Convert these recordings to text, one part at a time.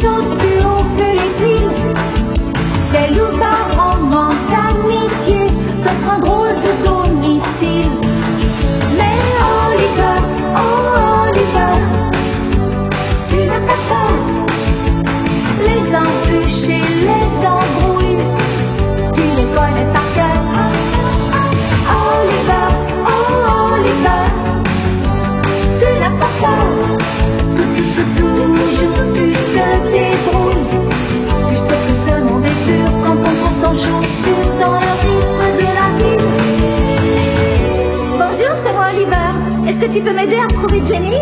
sautes plus haut que les tuiles. Des loupards en manque d'amitié t'offrent un drôle de domicile. Mais Oliver, oh Oliver, tu n'as pas peur. Les embûches et les embrouilles, tu les connais par cœur. Oliver, oh Oliver, tu n'as pas peur. Toujours tu te débrouilles. Tu sais que ce monde est dur quand on prend sans chaussures dans le rythme de la vie. Bonjour, c'est moi Oliver. Est-ce que tu peux m'aider à trouver Jenny?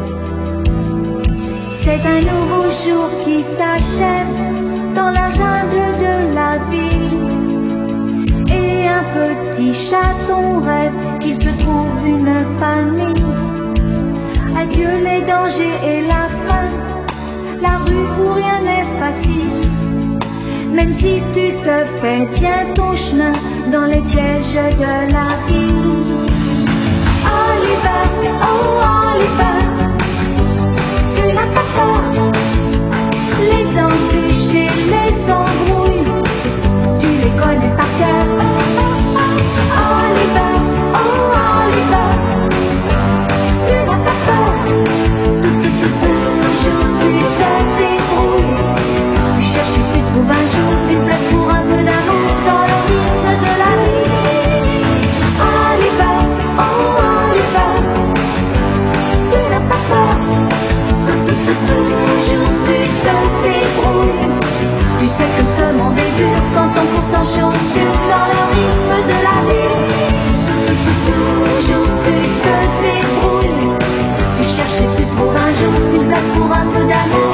C'est un nouveau jour qui s'achève dans la jungle de la ville. Et un petit chaton rêve qu'il se trouve une famille. Adieu les dangers et la faim, la rue où rien n'est facile. Même si tu te fais bien ton chemin dans les pièges de la vie. Oliver, oh Oliver, tu n'as pas peur. Les embûches et les embrouilles, tu les connais par cœur. Oliver, oh Oliver, tu n'as pas peur. Toujours tu te débrouilles. Tu cherches et tu trouves un jour une place pour un peu d'amour dans le rythme de la vie. Oliver, oh Oliver, tu n'as pas peur. Toujours tu te débrouilles. Tu sais que ce monde est dur quand on court sans chaussures dans le rythme de la vie. Toujours tu te débrouilles. Tu cherches et tu trouves un jour une place pour un peu d'amour